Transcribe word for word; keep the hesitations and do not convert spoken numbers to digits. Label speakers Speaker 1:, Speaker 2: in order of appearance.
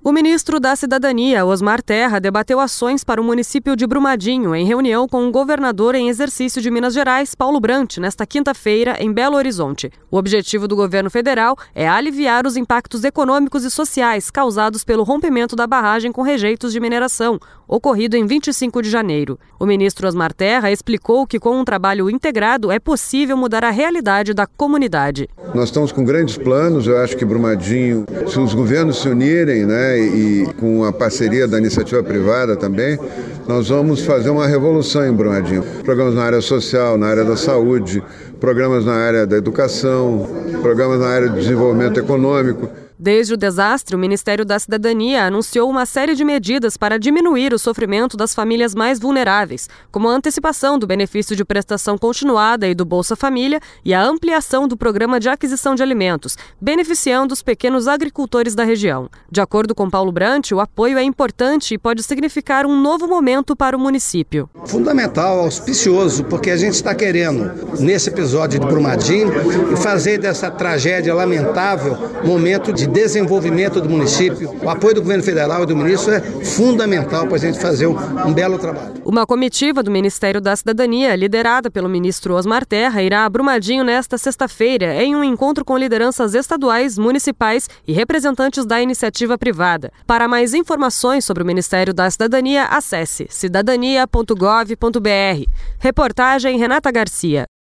Speaker 1: O ministro da Cidadania, Osmar Terra, debateu ações para o município de Brumadinho em reunião com o governador em exercício de Minas Gerais, Paulo Brant, nesta quinta-feira, em Belo Horizonte. O objetivo do governo federal é aliviar os impactos econômicos e sociais causados pelo rompimento da barragem com rejeitos de mineração, ocorrido em vinte e cinco de janeiro. O ministro Osmar Terra explicou que, com um trabalho integrado, é possível mudar a realidade da comunidade.
Speaker 2: Nós estamos com grandes planos, eu acho que Brumadinho, se os governos se unirem, né, e com a parceria da iniciativa privada também, nós vamos fazer uma revolução em Brumadinho. Programas na área social, na área da saúde, programas na área da educação, programas na área do desenvolvimento econômico.
Speaker 1: Desde o desastre, o Ministério da Cidadania anunciou uma série de medidas para diminuir o sofrimento das famílias mais vulneráveis, como a antecipação do benefício de prestação continuada e do Bolsa Família e a ampliação do programa de aquisição de alimentos, beneficiando os pequenos agricultores da região. De acordo com Paulo Brant, o apoio é importante e pode significar um novo momento para o município.
Speaker 3: Fundamental, auspicioso, porque a gente está querendo, nesse episódio de Brumadinho, fazer dessa tragédia lamentável momento de desenvolvimento do município. O apoio do governo federal e do ministro é fundamental para a gente fazer um, um belo trabalho.
Speaker 1: Uma comitiva do Ministério da Cidadania, liderada pelo ministro Osmar Terra, irá a Brumadinho nesta sexta-feira em um encontro com lideranças estaduais, municipais e representantes da iniciativa privada. Para mais informações sobre o Ministério da Cidadania, acesse cidadania ponto gov ponto br. Reportagem Renata Garcia.